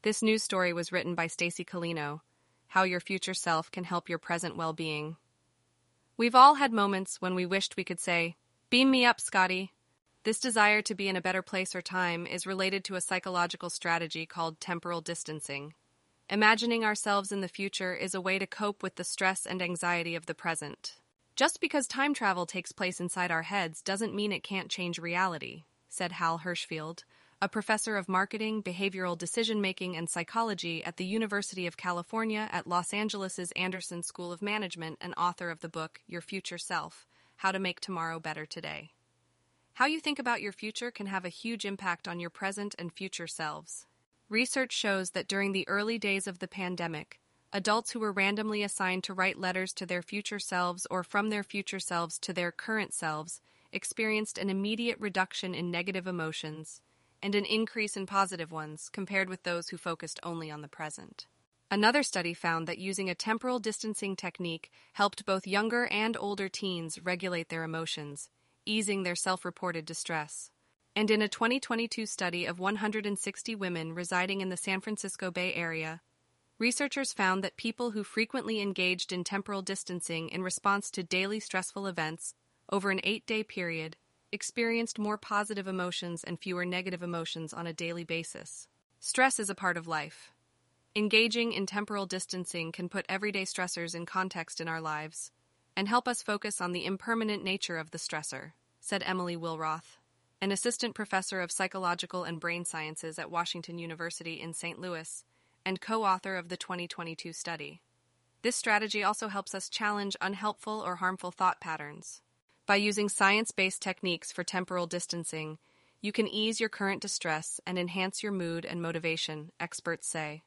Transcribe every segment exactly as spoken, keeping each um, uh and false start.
This news story was written by Stacy Colino, How Your Future Self Can Help Your Present Well-Being. We've all had moments when we wished we could say, "Beam me up, Scotty." This desire to be in a better place or time is related to a psychological strategy called temporal distancing. Imagining ourselves in the future is a way to cope with the stress and anxiety of the present. Just because time travel takes place inside our heads doesn't mean it can't change reality, said Hal Hershfield, a professor of marketing, behavioral decision-making, and psychology at the University of California at Los Angeles' Anderson School of Management and author of the book Your Future Self, How to Make Tomorrow Better Today. How you think about your future can have a huge impact on your present and future selves. Research shows that during the early days of the pandemic, adults who were randomly assigned to write letters to their future selves or from their future selves to their current selves experienced an immediate reduction in negative emotions and an increase in positive ones compared with those who focused only on the present. Another study found that using a temporal distancing technique helped both younger and older teens regulate their emotions, easing their self-reported distress. And in a twenty twenty-two study of one hundred sixty women residing in the San Francisco Bay Area, researchers found that people who frequently engaged in temporal distancing in response to daily stressful events over an eight-day period experienced more positive emotions and fewer negative emotions on a daily basis. Stress is a part of life. Engaging in temporal distancing can put everyday stressors in context in our lives and help us focus on the impermanent nature of the stressor, said Emily Wilroth, an assistant professor of psychological and brain sciences at Washington University in Saint Louis and co-author of the twenty twenty-two study. This strategy also helps us challenge unhelpful or harmful thought patterns. By using science-based techniques for temporal distancing, you can ease your current distress and enhance your mood and motivation, experts say.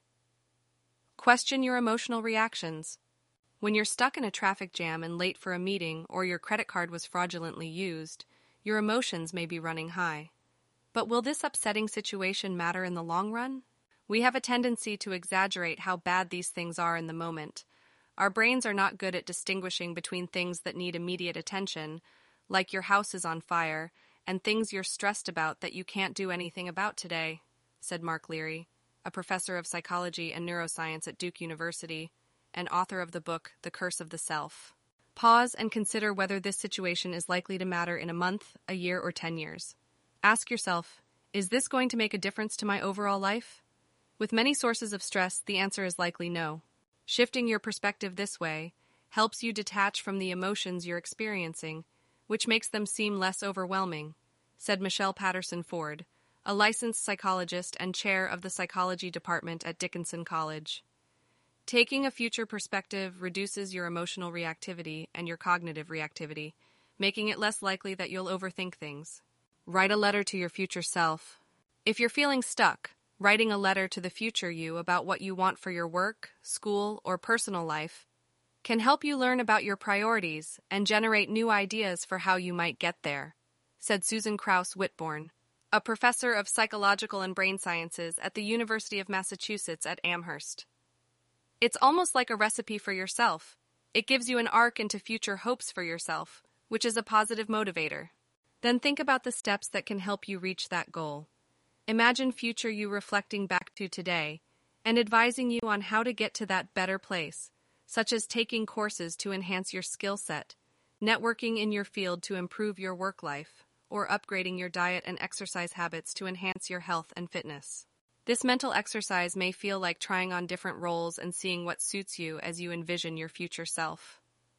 Question your emotional reactions. When you're stuck in a traffic jam and late for a meeting or your credit card was fraudulently used, your emotions may be running high. But will this upsetting situation matter in the long run? We have a tendency to exaggerate how bad these things are in the moment. Our brains are not good at distinguishing between things that need immediate attention, like your house is on fire, and things you're stressed about that you can't do anything about today, said Mark Leary, a professor of psychology and neuroscience at Duke University and author of the book The Curse of the Self. Pause and consider whether this situation is likely to matter in a month, a year, or ten years. Ask yourself, is this going to make a difference to my overall life? With many sources of stress, the answer is likely no. Shifting your perspective this way helps you detach from the emotions you're experiencing, which makes them seem less overwhelming, said Michelle Patterson Ford, a licensed psychologist and chair of the psychology department at Dickinson College. Taking a future perspective reduces your emotional reactivity and your cognitive reactivity, making it less likely that you'll overthink things. Write a letter to your future self. If you're feeling stuck, writing a letter to the future you about what you want for your work, school, or personal life can help you learn about your priorities and generate new ideas for how you might get there, said Susan Krauss Whitborn, a professor of psychological and brain sciences at the University of Massachusetts at Amherst. It's almost like a recipe for yourself. It gives you an arc into future hopes for yourself, which is a positive motivator. Then think about the steps that can help you reach that goal. Imagine future you reflecting back to today and advising you on how to get to that better place, such as taking courses to enhance your skill set, networking in your field to improve your work life, or upgrading your diet and exercise habits to enhance your health and fitness. This mental exercise may feel like trying on different roles and seeing what suits you as you envision your future self.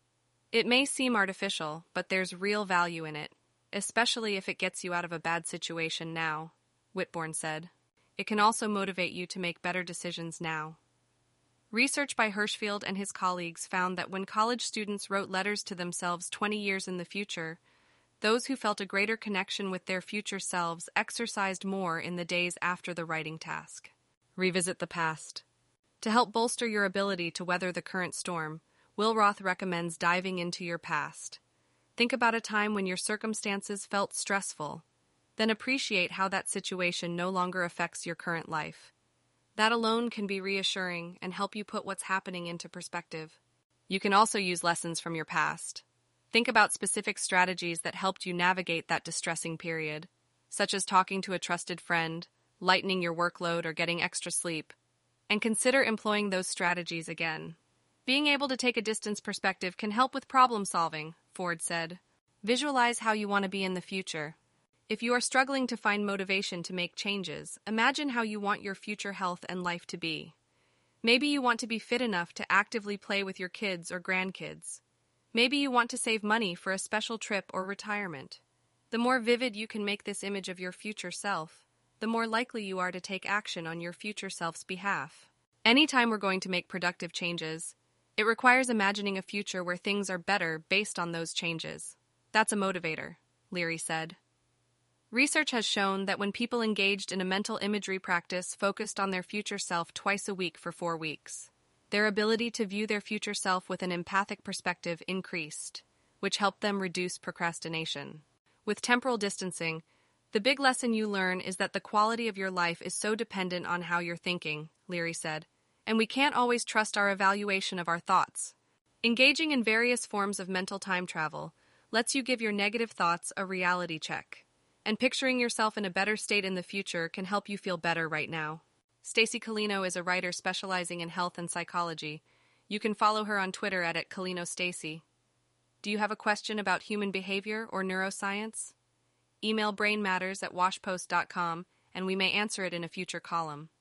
It may seem artificial, but there's real value in it, especially if it gets you out of a bad situation now, Whitborn said. It can also motivate you to make better decisions now. Research by Hershfield and his colleagues found that when college students wrote letters to themselves twenty years in the future, those who felt a greater connection with their future selves exercised more in the days after the writing task. Revisit the past. To help bolster your ability to weather the current storm, Wilroth recommends diving into your past. Think about a time when your circumstances felt stressful. Then appreciate how that situation no longer affects your current life. That alone can be reassuring and help you put what's happening into perspective. You can also use lessons from your past. Think about specific strategies that helped you navigate that distressing period, such as talking to a trusted friend, lightening your workload, or getting extra sleep. and consider employing those strategies again. Being able to take a distance perspective can help with problem solving, Ford said. Visualize how you want to be in the future. If you are struggling to find motivation to make changes, imagine how you want your future health and life to be. Maybe you want to be fit enough to actively play with your kids or grandkids. Maybe you want to save money for a special trip or retirement. The more vivid you can make this image of your future self, the more likely you are to take action on your future self's behalf. Anytime we're going to make productive changes, it requires imagining a future where things are better based on those changes. That's a motivator, Leary said. Research has shown that when people engaged in a mental imagery practice focused on their future self twice a week for four weeks, their ability to view their future self with an empathic perspective increased, which helped them reduce procrastination. With temporal distancing, the big lesson you learn is that the quality of your life is so dependent on how you're thinking, Leary said, and we can't always trust our evaluation of our thoughts. Engaging in various forms of mental time travel lets you give your negative thoughts a reality check. And picturing yourself in a better state in the future can help you feel better right now. Stacy Colino is a writer specializing in health and psychology. You can follow her on Twitter at, at ColinoStacy. Do you have a question about human behavior or neuroscience? Email brainmatters at washpost dot com and we may answer it in a future column.